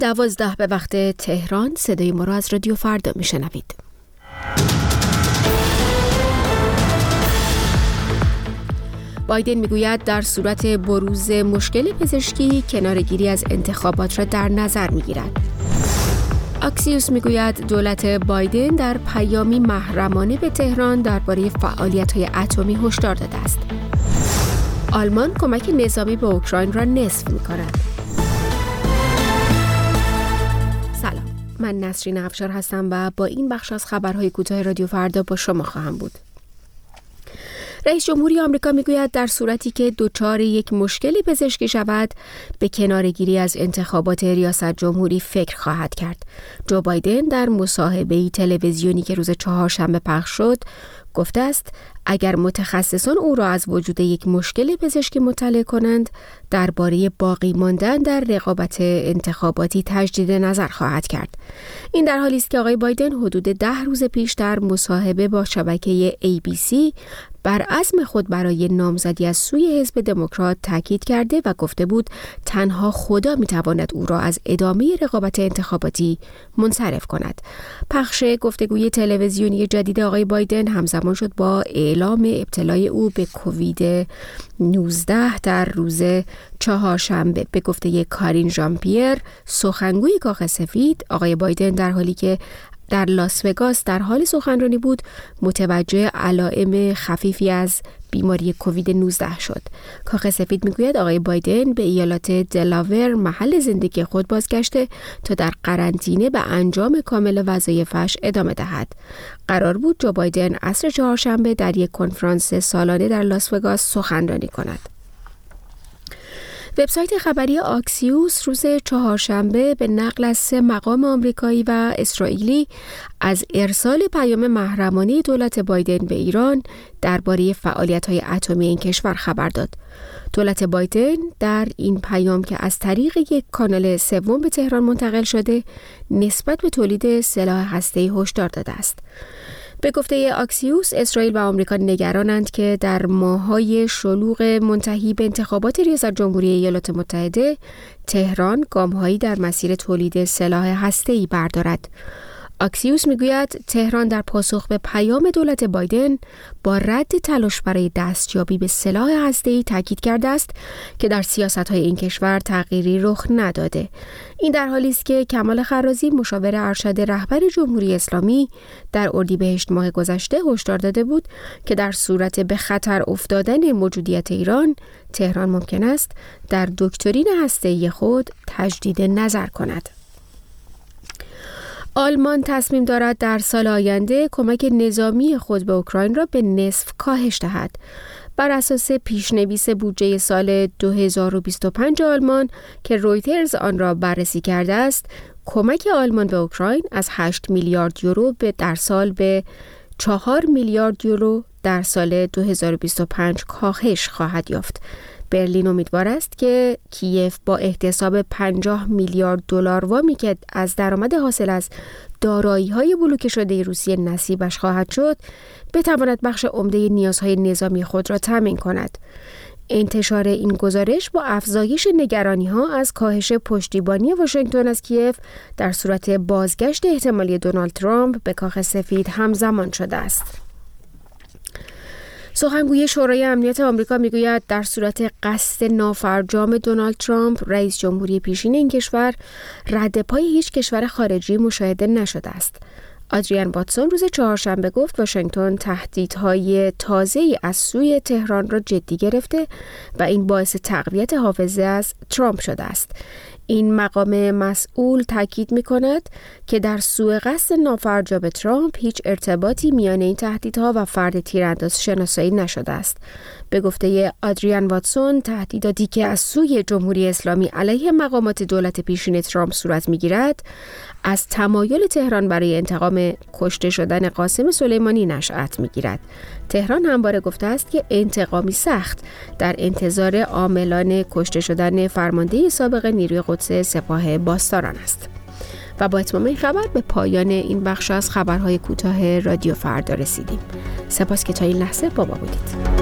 12 به وقت تهران. صدای ما را از رادیو فردا میشنوید. بایدن میگوید در صورت بروز مشکل پزشکی کناره‌گیری از انتخابات را در نظر میگیرد. اکسیوس میگوید دولت بایدن در پیامی محرمانه به تهران درباره فعالیت‌های اتمی هشدار داده است. آلمان کمک نظامی به اوکراین را نصف می‌کند. سلام، من نسرین افشار هستم و با این بخش از خبرهای کوتاه رادیو فردا با شما خواهم بود. رئیس جمهوری آمریکا میگوید در صورتی که دچار یک مشکل پزشکی شود به کناره‌گیری از انتخابات ریاست جمهوری فکر خواهد کرد. جو بایدن در مصاحبه‌ای تلویزیونی که روز چهارشنبه پخش شد گفته است اگر متخصصان او را از وجود یک مشکل پزشکی مطلع کنند درباره باقی ماندن در رقابت انتخاباتی تجدید نظر خواهد کرد. این در حالی است که آقای بایدن حدود 10 روز پیش در مصاحبه با شبکه ABC بر عزم خود برای نامزدی از سوی حزب دموکرات تاکید کرده و گفته بود تنها خدا میتواند او را از ادامه رقابت انتخاباتی منصرف کند. پخش گفتگوی تلویزیونی جدید آقای بایدن همزمان شد با اعلام ابتلای او به کووید 19 در روز چهارشنبه. به گفته کارین ژان پیر، سخنگوی کاخ سفید، آقای بایدن در حالی که در لاس وگاس در حال سخنرانی بود متوجه علائم خفیفی از بیماری کووید 19 شد. کاخ سفید میگوید آقای بایدن به ایالات دلاور محل زندگی خود بازگشته تا در قرنطینه به انجام کامل وظایفش ادامه دهد. قرار بود جو بایدن عصر چهارشنبه در یک کنفرانس سالانه در لاس وگاس سخنرانی کند. وبسایت خبری اکسیوس روز چهارشنبه به نقل از 3 مقام آمریکایی و اسرائیلی از ارسال پیام محرمانه دولت بایدن به ایران درباره فعالیت‌های اتمی این کشور خبر داد. دولت بایدن در این پیام که از طریق یک کانال سوم به تهران منتقل شده نسبت به تولید سلاح هسته‌ای هشدار داده است. به گفته اکسیوس، اسرائیل و آمریکا نگرانند که در ماه‌های شلوغ منتهی به انتخابات ریاست جمهوری ایالات متحده، تهران گام‌هایی در مسیر تولید سلاح هسته‌ای بردارد. اکسیوس میگوید تهران در پاسخ به پیام دولت بایدن با رد تلاش برای دستیابی به سلاح هسته‌ای تاکید کرده است که در سیاست‌های این کشور تغییری رخ نداده. این در حالی است که کمال خرازی مشاور ارشد رهبر جمهوری اسلامی در اردیبهشت ماه گذشته هشدار داده بود که در صورت به خطر افتادن موجودیت ایران، تهران ممکن است در دکترین هسته‌ای خود تجدید نظر کند. آلمان تصمیم دارد در سال آینده کمک نظامی خود به اوکراین را به نصف کاهش دهد. بر اساس پیشنویس بودجه سال 2025 آلمان که رویترز آن را بررسی کرده است، کمک آلمان به اوکراین از 8 میلیارد یورو در سال به 4 میلیارد یورو در سال 2025 کاهش خواهد یافت. برلین امیدوار است که کیف با احتساب 50 میلیارد دلار وامی که از درآمد حاصل از دارایی‌های بلوکه شده روسیه نصیبش خواهد شد، بتواند بخش عمده نیازهای نظامی خود را تامین کند. انتشار این گزارش با افزایش نگرانی‌ها از کاهش پشتیبانی واشنگتن از کیف در صورت بازگشت احتمالی دونالد ترامپ به کاخ سفید همزمان شده است. سخنگوی شورای امنیت آمریکا میگوید در صورت قصد نافرجام دونالد ترامپ رئیس جمهوری پیشین این کشور، رد پای هیچ کشور خارجی مشاهده نشده است. آدریان واتسون روز چهارشنبه گفت واشنگتن تهدیدهای تازه‌ای از سوی تهران را جدی گرفته و این باعث تقویت حافظه از ترامپ شده است. این مقام مسئول تاکید می‌کند که در سوء قصد نافرجام ترامپ هیچ ارتباطی میان این تهدیدها و فرد تیرانداز شناسایی نشده است. به گفته آدریان واتسون، تهدیداتی که از سوی جمهوری اسلامی علیه مقامات دولت پیشین ترامپ صورت می‌گیرد، از تمایل تهران برای انتقام کشته شدن قاسم سلیمانی نشأت می‌گیرد. تهران همواره گفته است که انتقامی سخت در انتظار عاملان کشته شدن فرمانده سابق نیروی قدس سپاه پاسداران است. و با اتمام این خبر به پایان این بخش از خبرهای کوتاه رادیو فردا رسیدیم. سپاس که تا این لحظه با ما بودید.